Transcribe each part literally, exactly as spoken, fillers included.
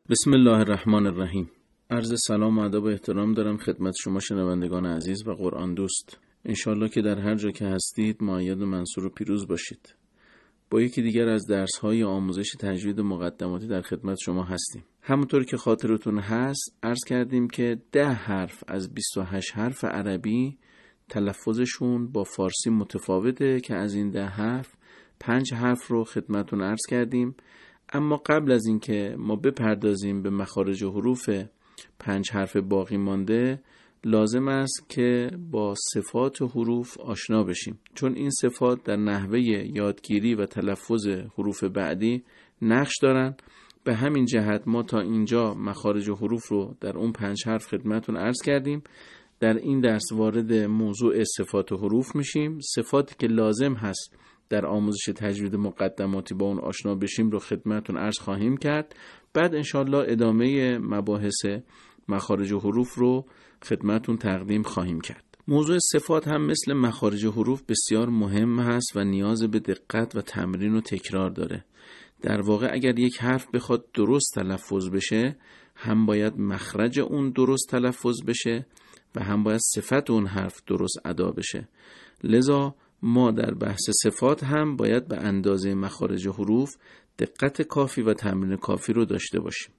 بسم الله الرحمن الرحیم. عرض سلام و ادب و احترام دارم خدمت شما شنوندگان عزیز و قرآن دوست. انشالله که در هر جا که هستید مؤید و منصور و پیروز باشید. با یکی دیگر از درس‌های آموزش تجوید مقدماتی در خدمت شما هستیم. همونطور که خاطرتون هست عرض کردیم که ده حرف از بیست و هشت حرف عربی تلفظشون با فارسی متفاوته که از این ده حرف پنج حرف رو خدمتون عرض کردیم. اما قبل از اینکه ما بپردازیم به مخارج و حروف پنج حرف باقی مانده، لازم است که با صفات حروف آشنا بشیم، چون این صفات در نحوه یادگیری و تلفظ حروف بعدی نقش دارن. به همین جهت ما تا اینجا مخارج و حروف رو در اون پنج حرف خدمتون عرض کردیم. در این درس وارد موضوع صفات و حروف میشیم. صفاتی که لازم هست در آموزش تجوید مقدماتی با اون آشنا بشیم رو خدمتون عرض خواهیم کرد. بعد انشالله ادامه مباحث مخارج و حروف رو خدمتون تقدیم خواهیم کرد. موضوع صفات هم مثل مخارج و حروف بسیار مهم هست و نیاز به دقت و تمرین و تکرار داره. در واقع اگر یک حرف بخواد درست تلفظ بشه، هم باید مخرج اون درست تلفظ بشه و هم باید صفت اون حرف درست ادا بشه. لذا ما در بحث صفات هم باید به اندازه مخارج حروف دقت کافی و تمرین کافی رو داشته باشیم.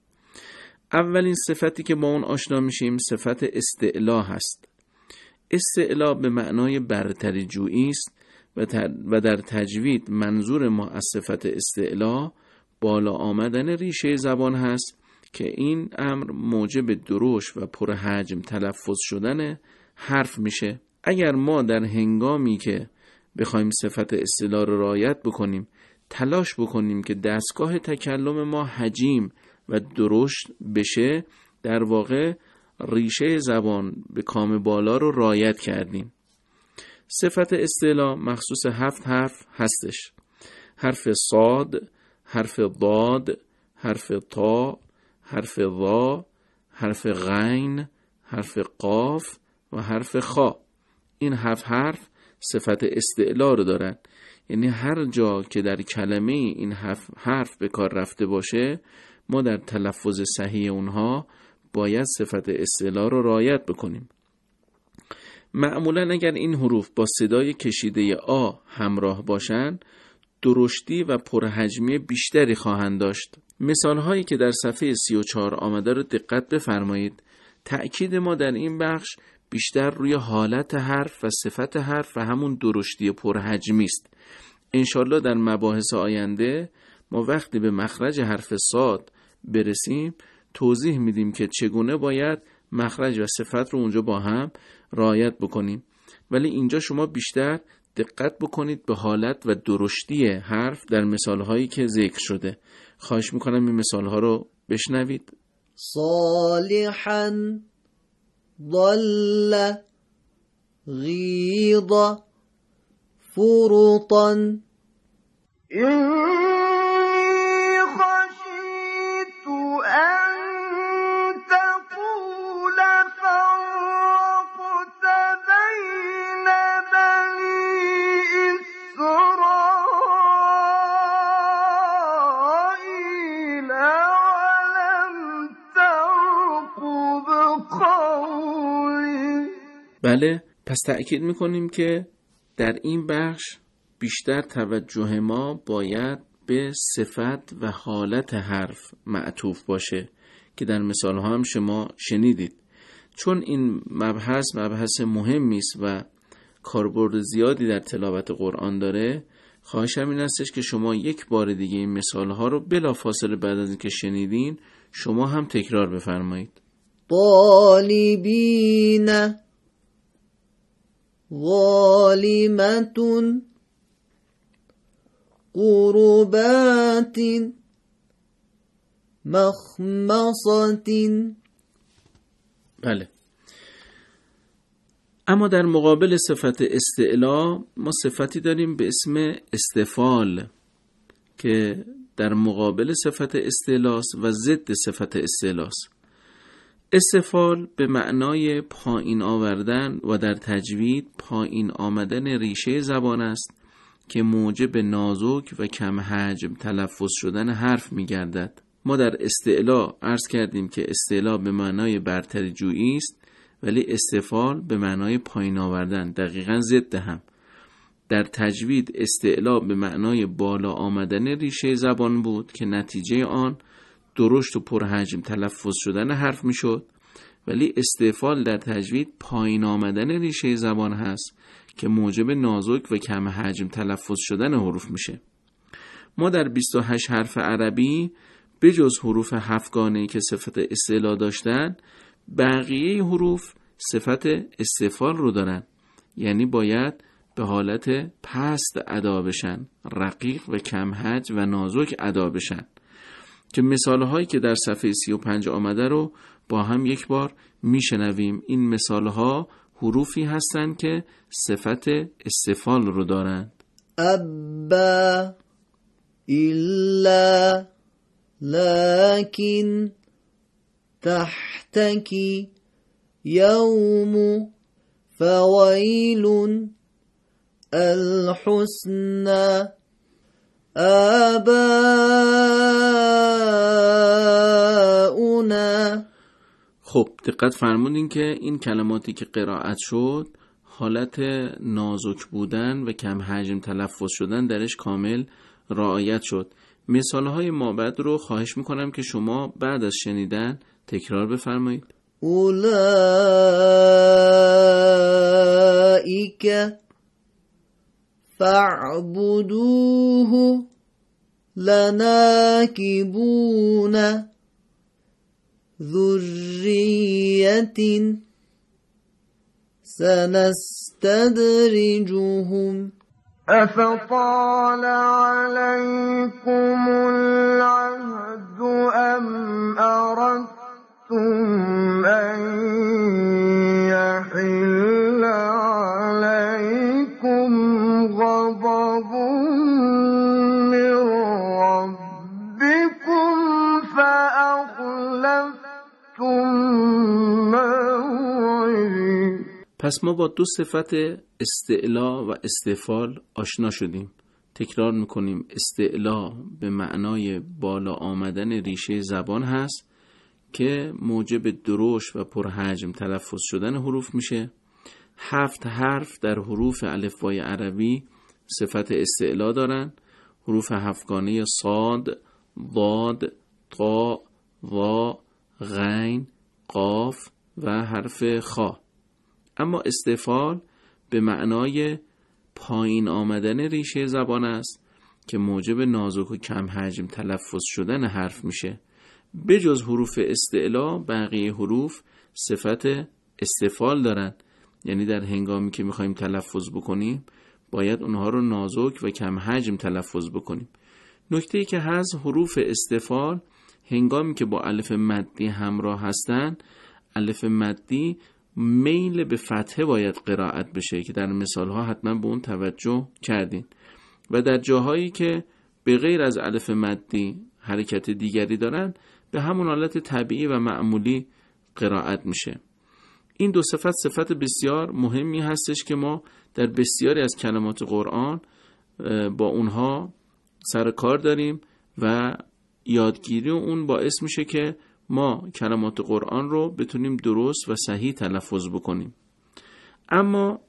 اولین صفتی که با اون آشنا میشیم صفت استعلا هست. استعلا به معنای برتری جویی است و در تجوید منظور ما از صفت استعلا بالا آمدن ریشه زبان هست که این امر موجب درشت و پرحجم تلفظ شدن حرف میشه. اگر ما در هنگامی که بخوایم صفت استعلا رو رعایت بکنیم تلاش بکنیم که دستگاه تکلم ما حجیم و درشت بشه، در واقع ریشه زبان به کام بالا رو رعایت کردیم. صفت استعلا مخصوص هفت حرف هستش: حرف صاد، حرف ضاد، حرف طا، حرف ظا، حرف غین، حرف قاف و حرف خا. این هفت حرف صفت استعلا رو دارن. یعنی هر جا که در کلمه این حرف به کار رفته باشه، ما در تلفظ صحیح اونها باید صفت استعلا رو رعایت بکنیم. معمولا اگر این حروف با صدای کشیده آ همراه باشن، درشتی و پرحجمی بیشتری خواهند داشت. مثال هایی که در صفحه سی و چهار آمده رو دقت بفرمایید. تأکید ما در این بخش بیشتر روی حالت حرف و صفت حرف و همون درشتی پرحجمی است. انشالله در مباحث آینده ما وقتی به مخرج حرف صاد برسیم توضیح میدیم که چگونه باید مخرج و صفت رو اونجا با هم رعایت بکنیم. ولی اینجا شما بیشتر دقت بکنید به حالت و درشتی حرف در مثالهایی که ذکر شده. خواهش میکنم این مثالها رو بشنوید. صالحاً، ضل، غیض، فرطا. اینی خشیت ان تقول فرقت بین بنی اسرائیل ولم ترقب قولی. بله، پس تأکید میکنیم که در این بخش بیشتر توجه ما باید به صفت و حالت حرف معطوف باشه که در مثال ها هم شما شنیدید. چون این مبحث مبحث مهمی است و کاربرد زیادی در تلاوت قرآن داره، خواهشم این استش که شما یک بار دیگه این مثال ها رو بلافاصله بعد از اینکه شنیدین شما هم تکرار بفرمایید. طالبین، ظالمتون، قربات، مخمصات. بله. اما در مقابل صفت استعلا ما صفتی داریم به اسم استفال که در مقابل صفت استعلاست و ضد صفت استعلاست. استفال به معنای پایین آوردن و در تجوید پایین آمدن ریشه زبان است که موجب نازک و کم حجم تلفظ شدن حرف می گردد. ما در استعلا عرض کردیم که استعلا به معنای برتری جویی است، ولی استفال به معنای پایین آوردن، دقیقاً ضد هم. در تجوید استعلا به معنای بالا آمدن ریشه زبان بود که نتیجه آن درشت و پرحجم تلفظ شدن حرف می شد، ولی استفال در تجوید پایین آمدن ریشه زبان هست که موجب نازک و کم حجم تلفظ شدن حروف میشه. ما در بیست و هشت حرف عربی بجز حروف هفتگانه‌ای که صفت استعلا داشتن، بقیه حروف صفت استفال رو دارن، یعنی باید به حالت پست ادا بشن، رقیق و کم حجم و نازک ادا بشن، که مثالهایی که در صفحه سی و پنج آمده رو با هم یک بار میشنویم. این مثالها حروفی هستند که صفت استفال رو دارند. أبا إلا لكن تحتك يوم فويل الحسنى آباؤنا. خب دقت فرمودین که این کلماتی که قرائت شد حالت نازک بودن و کم حجم تلفظ شدن درش کامل رعایت شد. مثالهای مابعد رو خواهش میکنم که شما بعد از شنیدن تکرار بفرمایید. اولئک فاعبدوه لناکبون ذریة سنستدرجهم أفطال عليكم العهد أم أردتم أن يحل عليكم غضب من ربكم فأخلفتم موعدي. پس ما با دو صفت استعلا و استفال آشنا شدیم. تکرار میکنیم. استعلا به معنای بالا آمدن ریشه زبان هست که موجب درشت و پرحجم تلفظ شدن حروف میشه. هفت حرف در حروف الفبای عربی صفت استعلا دارن. حروف هفتگانه صاد، ضاد، طا، ظا، غین، قاف و حرف خا. اما استفال به معنای پایین آمدن ریشه زبان است که موجب نازک و کم حجم تلفظ شدن حرف میشه. بجز حروف استعلا بقیه حروف صفت استفال دارن، یعنی در هنگامی که میخوایم تلفظ بکنیم باید اونها رو نازک و کم حجم تلفظ بکنیم. نکته ای که هست، حروف استفال هنگامی که با الف مدی همراه هستن، الف مدی میل به فتحه باید قرائت بشه که در مثال ها حتما به اون توجه کردین، و در جاهایی که به غیر از الف مدی حرکت دیگری دارن به همون حالت طبیعی و معمولی قرائت میشه. این دو صفت صفت بسیار مهمی هستش که ما در بسیاری از کلمات قرآن با اونها سر کار داریم و یادگیری اون باعث میشه که ما کلمات قرآن رو بتونیم درست و صحیح تلفظ بکنیم. اما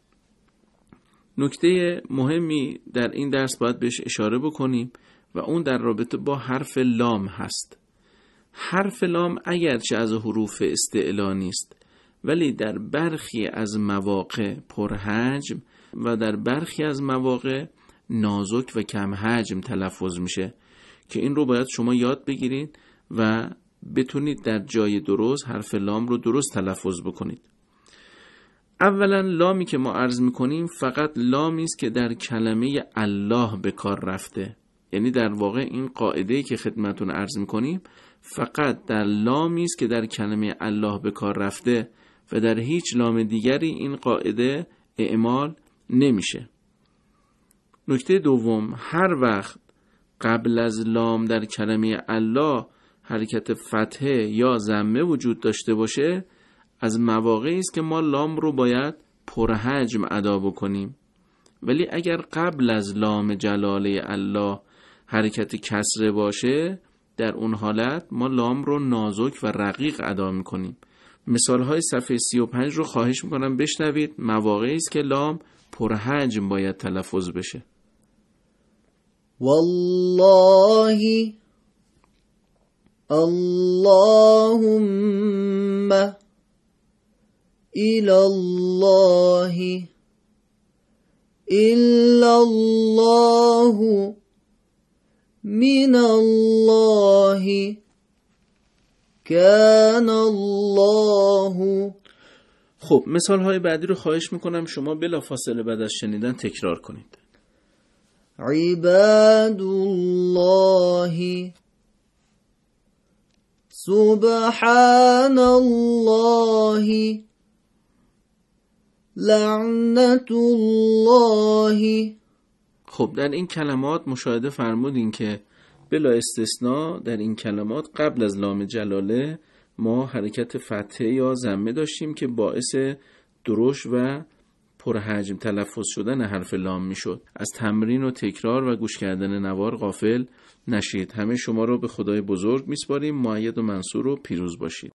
نکته مهمی در این درس باید بهش اشاره بکنیم و اون در رابطه با حرف لام هست. حرف لام اگرچه از حروف استعلا نیست، ولی در برخی از مواقع پرحجم و در برخی از مواقع نازک و کم حجم تلفظ میشه که این رو باید شما یاد بگیرید و بتونید در جای درست حرف لام رو درست تلفظ بکنید. اولا لامی که ما عرض میکنیم فقط لامی است که در کلمه الله به کار رفته، یعنی در واقع این قاعده‌ای که خدمتون عرض میکنیم فقط در لامی است که در کلمه الله به کار رفته و در هیچ لام دیگری این قاعده اعمال نمیشه. نکته دوم، هر وقت قبل از لام در کلمه الله حرکت فتحه یا ضمه وجود داشته باشه، از مواقعی است که ما لام رو باید پرحجم ادا بکنیم. ولی اگر قبل از لام جلاله الله حرکت کسره باشه، در اون حالت ما لام رو نازک و رقیق ادا میکنیم. مثالهای صفحه سی و پنج رو خواهش میکنم بشنوید. مواقعی است که لام پرحجم باید تلفظ بشه. والله اللهم إلى الله إلا الله من الله كان الله. خب مثال های بعدی رو خواهش میکنم شما بلافاصله بعد از شنیدن تکرار کنید. عباد الله سبحان الله لعنت الله. خب در این کلمات مشاهده فرمودین که بلا استثناء در این کلمات قبل از لام جلاله ما حرکت فتحه یا ضمه داشتیم که باعث درشت و پرحجم تلفظ شدن حرف لام میشد. از تمرین و تکرار و گوش کردن نوار غافل نشید. همه شما رو به خدای بزرگ میسپاریم. مؤید و منصور و پیروز باشید.